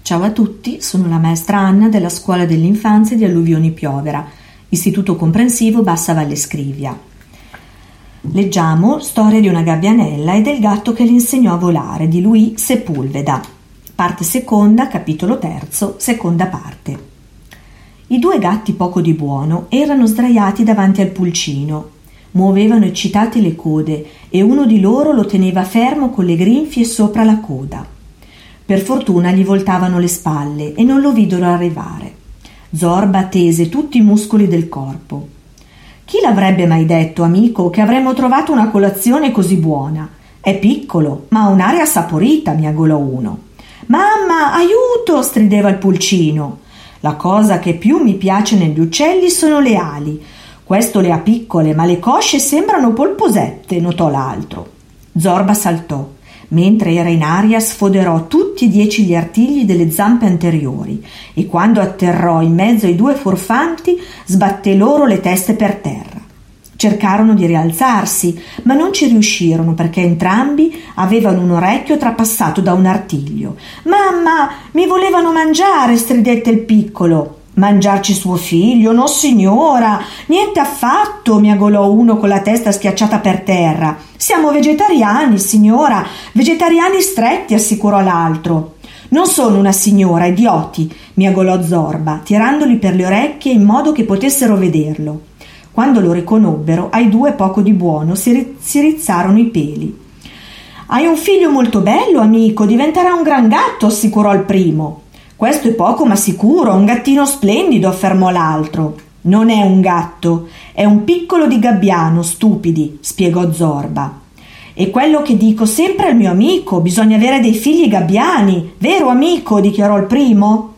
Ciao a tutti, sono la maestra Anna della Scuola dell'Infanzia di Alluvioni Piovera, Istituto Comprensivo Bassa Valle Scrivia. Leggiamo Storia di una gabbianella e del gatto che le insegnò a volare di Luis Sepulveda, parte seconda, capitolo terzo, seconda parte. I due gatti poco di buono erano sdraiati davanti al pulcino. Muovevano eccitati le code e uno di loro lo teneva fermo con le grinfie sopra la coda. Per fortuna gli voltavano le spalle e non lo videro arrivare. Zorba tese tutti i muscoli del corpo. Chi l'avrebbe mai detto, amico, che avremmo trovato una colazione così buona? È piccolo, ma ha un'aria saporita, miagolò uno. Mamma, aiuto! Strideva il pulcino. La cosa che più mi piace negli uccelli sono le ali. Questo le ha piccole, ma le cosce sembrano polposette, notò l'altro. Zorba saltò. Mentre era in aria sfoderò tutti e 10 gli artigli delle zampe anteriori e quando atterrò in mezzo ai due furfanti sbatté loro le teste per terra. Cercarono di rialzarsi, ma non ci riuscirono perché entrambi avevano un orecchio trapassato da un artiglio. «Mamma, mi volevano mangiare!» stridette il piccolo. «Mangiarci suo figlio? No signora, niente affatto!» miagolò uno con la testa schiacciata per terra. «Siamo vegetariani, signora, vegetariani stretti», assicurò l'altro. «Non sono una signora, idioti!» miagolò Zorba, tirandoli per le orecchie in modo che potessero vederlo. Quando lo riconobbero, ai due poco di buono si rizzarono i peli. «Hai un figlio molto bello, amico, diventerà un gran gatto», assicurò il primo. «Questo è poco ma sicuro, un gattino splendido», affermò l'altro. «Non è un gatto, è un piccolo di gabbiano, stupidi», spiegò Zorba. «È quello che dico sempre al mio amico, bisogna avere dei figli gabbiani, vero amico?» dichiarò il primo.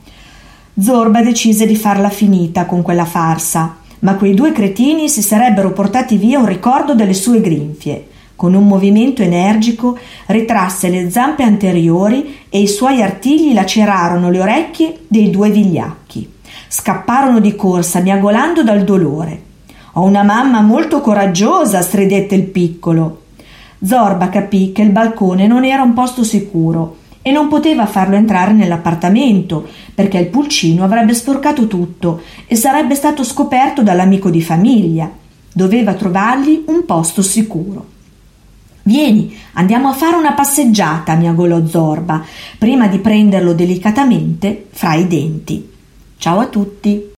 Zorba decise di farla finita con quella farsa, ma quei due cretini si sarebbero portati via un ricordo delle sue grinfie. Con un movimento energico ritrasse le zampe anteriori e i suoi artigli lacerarono le orecchie dei due vigliacchi. Scapparono di corsa, miagolando dal dolore. «Ho una mamma molto coraggiosa», stridette il piccolo. Zorba capì che il balcone non era un posto sicuro e non poteva farlo entrare nell'appartamento perché il pulcino avrebbe sporcato tutto e sarebbe stato scoperto dall'amico di famiglia. Doveva trovargli un posto sicuro. «Vieni, andiamo a fare una passeggiata», miagolò Zorba, prima di prenderlo delicatamente fra i denti. Ciao a tutti.